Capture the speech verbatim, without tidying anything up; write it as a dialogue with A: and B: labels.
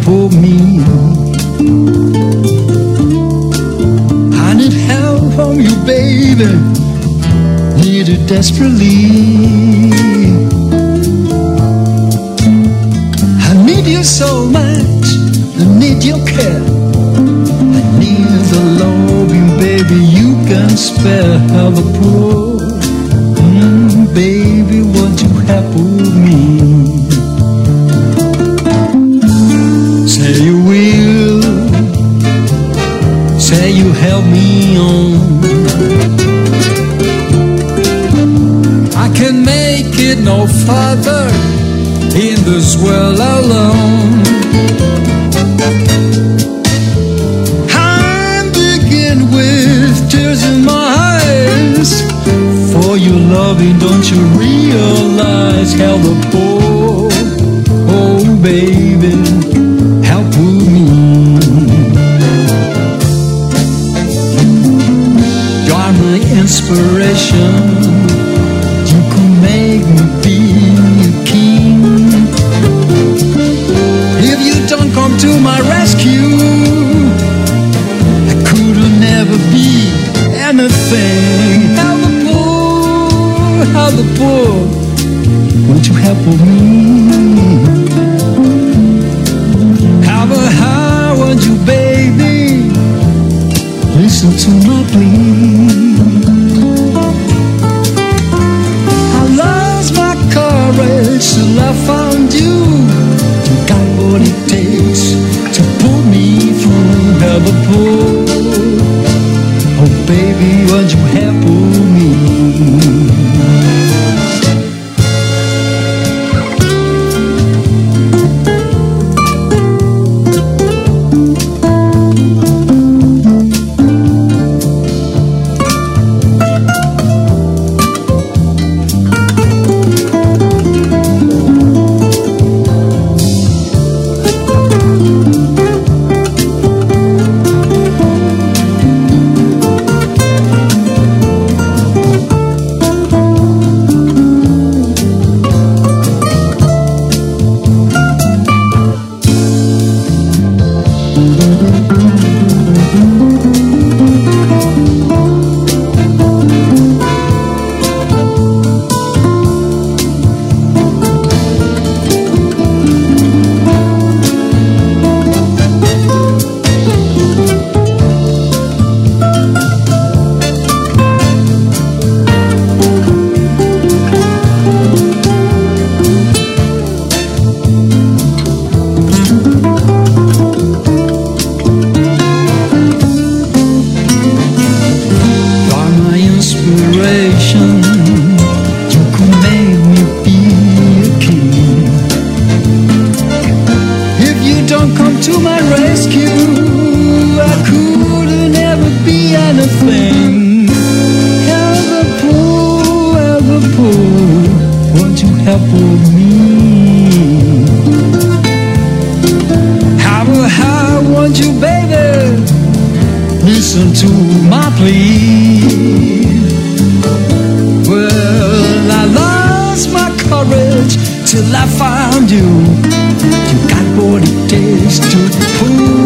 A: for me. I need help from you, baby. Need it desperately. I need you so much. I need your care. I need the loving, baby, you can spare. Have a poor, mm, baby, won't you help me? Say you will. Say you help me on. I can make it no further in this world alone. I'm beginning with tears in my eyes. For your loving, don't you realize how the poor, oh baby, help with me. You're my inspiration. You could make me be a king. If you don't come to my rescue, I could never be anything. How the poor, how the poor, won't you help me? How the high, won't you, baby, listen to my plea. I lost my courage till I found you. You got what it takes to pull me through hell the poor. Oh baby, won't you help me? Listen to my plea. Well, I lost my courage till I found you. You got what it takes to pull